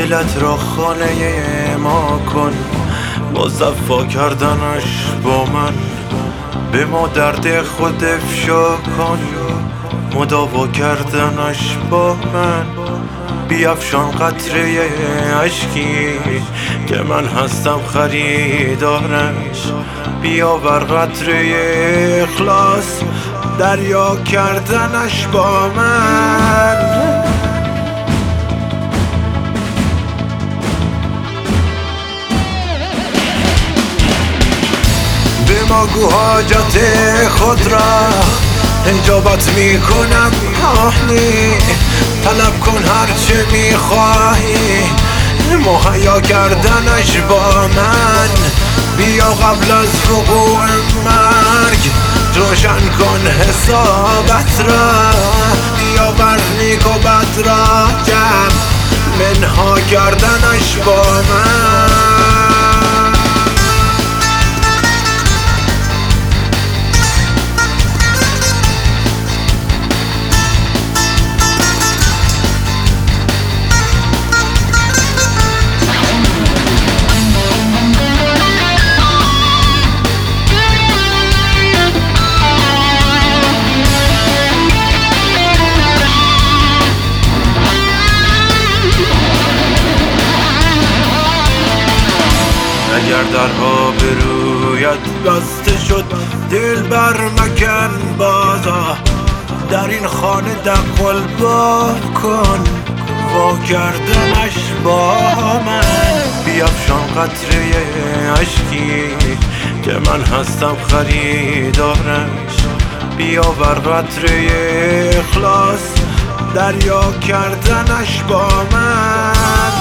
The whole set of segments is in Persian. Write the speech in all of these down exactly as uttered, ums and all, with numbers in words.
دلت را خانه ما کن، مصفا کردنش با من به ما درد خود افشا کن، مداوا کردنش با من بیفشان قطره اشکی که من هستم خریدارش، بیاور قطره اخلاص دریا کردنش با من. به ما گو حاجت خود را اجابت میکنم آهنی، طلب کن هرچه میخواهی مهیا کردنش با من، بیا قبل از وقوع مرگ روشن کن حسابت را، بیا بر نیک و بد را جمع منها کردنش با من. اگر درها به رویت بسته شد دل بر مکن بازا، در این خانه دقل با کن وا کردنش با من، بیفشان قطره اشکی که من هستم خریدارش، بیاور قطره اخلاص دریا کردنش با من.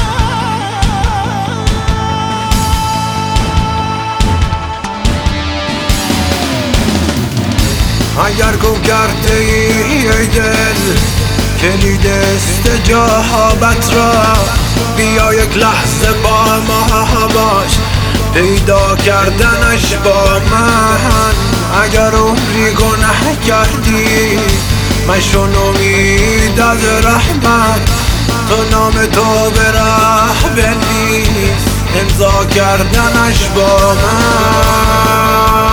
اگر گم کرده ای دل کلید استجابت را، بیا یک لحظه با ما باش پیدا کردنش با من. اگر عمری گناه کردی مشون امید از رحمت، تو نام تو به راه بنویس امضا کردنش با من.